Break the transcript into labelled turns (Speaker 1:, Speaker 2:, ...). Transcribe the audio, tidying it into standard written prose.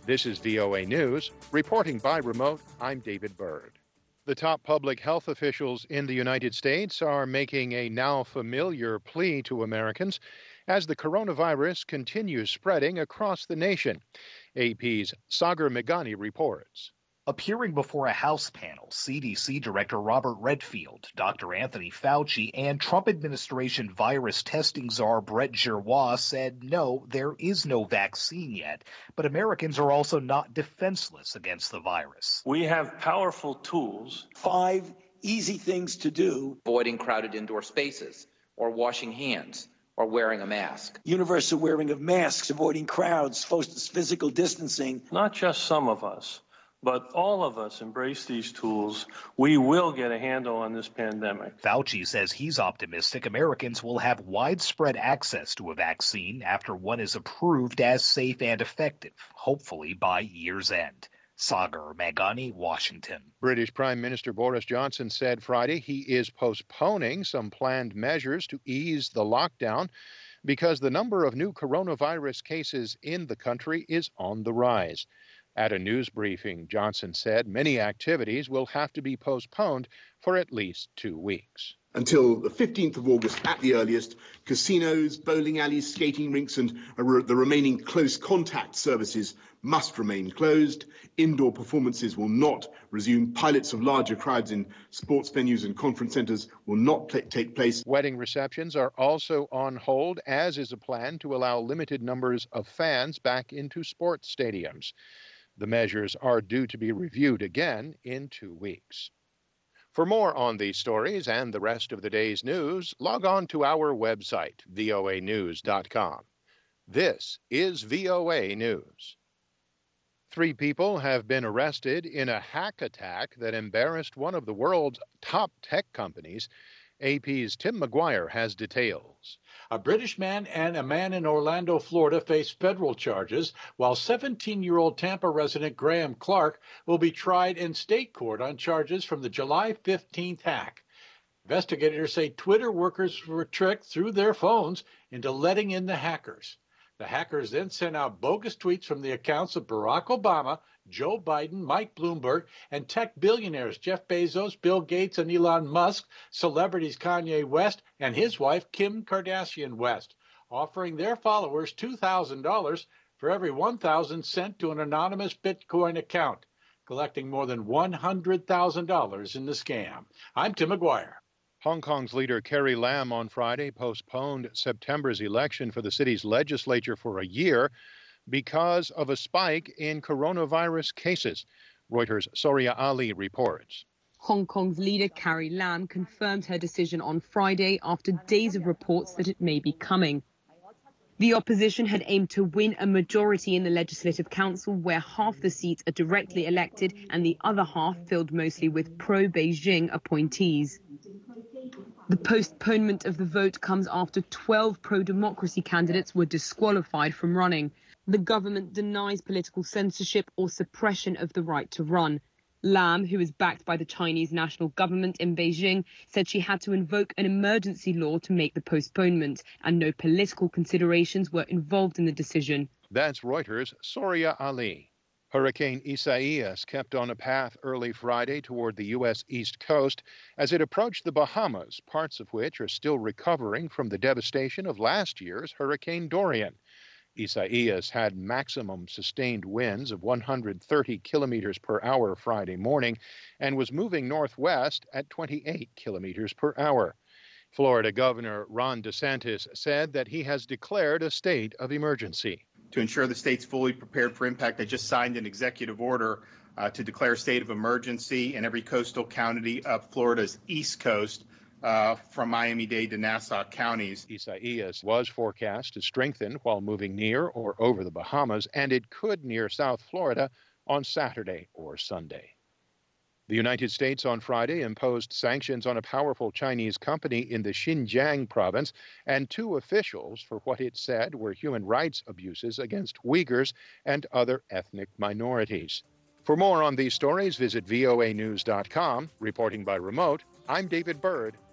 Speaker 1: This is VOA News. Reporting by remote, I'm David Byrd. The top public health officials in the United States are making a now familiar plea to Americans as the coronavirus continues spreading across the nation. AP's Sagar Meghani reports.
Speaker 2: Appearing before a House panel, CDC Director Robert Redfield, Dr. Anthony Fauci, and Trump administration virus testing czar Brett Giroir said no, there is no vaccine yet, but Americans are also not defenseless against the virus.
Speaker 3: We have powerful tools.
Speaker 4: 5 easy things to do.
Speaker 5: Avoiding crowded indoor spaces, or washing hands, or wearing a mask.
Speaker 4: Universal wearing of masks, avoiding crowds, physical distancing.
Speaker 3: Not just some of us, but all of us embrace these tools. We will get a handle on this pandemic.
Speaker 2: Fauci says he's optimistic Americans will have widespread access to a vaccine after one is approved as safe and effective, hopefully by year's end. Sagar Meghani, Washington.
Speaker 1: British Prime Minister Boris Johnson said Friday he is postponing some planned measures to ease the lockdown because the number of new coronavirus cases in the country is on the rise. At a news briefing, Johnson said many activities will have to be postponed for at least 2 weeks.
Speaker 6: Until the 15th of August at the earliest, casinos, bowling alleys, skating rinks and the remaining close contact services must remain closed. Indoor performances will not resume. Pilots of larger crowds in sports venues and conference centres will not take place.
Speaker 1: Wedding receptions are also on hold, as is a plan to allow limited numbers of fans back into sports stadiums. The measures are due to be reviewed again in 2 weeks. For more on these stories and the rest of the day's news, log on to our website, voanews.com. This is VOA News. 3 people have been arrested in a hack attack that embarrassed one of the world's top tech companies. AP's Tim McGuire has details.
Speaker 7: A British man and a man in Orlando, Florida, face federal charges, while 17-year-old Tampa resident Graham Clark will be tried in state court on charges from the July 15th hack. Investigators say Twitter workers were tricked through their phones into letting in the hackers. The hackers then sent out bogus tweets from the accounts of Barack Obama, Joe Biden, Mike Bloomberg, and tech billionaires Jeff Bezos, Bill Gates, and Elon Musk, celebrities Kanye West and his wife Kim Kardashian West, offering their followers $2,000 for every $1,000 sent to an anonymous Bitcoin account, collecting more than $100,000 in the scam. I'm Tim McGuire.
Speaker 1: Hong Kong's leader Carrie Lam on Friday postponed September's election for the city's legislature for a year because of a spike in coronavirus cases. Reuters' Soria Ali reports.
Speaker 8: Hong Kong's leader Carrie Lam confirmed her decision on Friday after days of reports that it may be coming. The opposition had aimed to win a majority in the Legislative Council, where half the seats are directly elected and the other half filled mostly with pro-Beijing appointees. The postponement of the vote comes after 12 pro-democracy candidates were disqualified from running. The government denies political censorship or suppression of the right to run. Lam, who is backed by the Chinese national government in Beijing, said she had to invoke an emergency law to make the postponement, and no political considerations were involved in the decision.
Speaker 1: That's Reuters' Soria Ali. Hurricane Isaias kept on a path early Friday toward the U.S. East Coast as it approached the Bahamas, parts of which are still recovering from the devastation of last year's Hurricane Dorian. Isaias had maximum sustained winds of 130 kilometers per hour Friday morning and was moving northwest at 28 kilometers per hour. Florida Governor Ron DeSantis said that he has declared a state of emergency.
Speaker 9: To ensure the state's fully prepared for impact, I just signed an executive order to declare a state of emergency in every coastal county of Florida's east coast, from Miami-Dade to Nassau counties.
Speaker 1: Isaias was forecast to strengthen while moving near or over the Bahamas, and it could near South Florida on Saturday or Sunday. The United States on Friday imposed sanctions on a powerful Chinese company in the Xinjiang province and 2 officials for what it said were human rights abuses against Uyghurs and other ethnic minorities. For more on these stories, visit voanews.com. Reporting by remote, I'm David Byrd.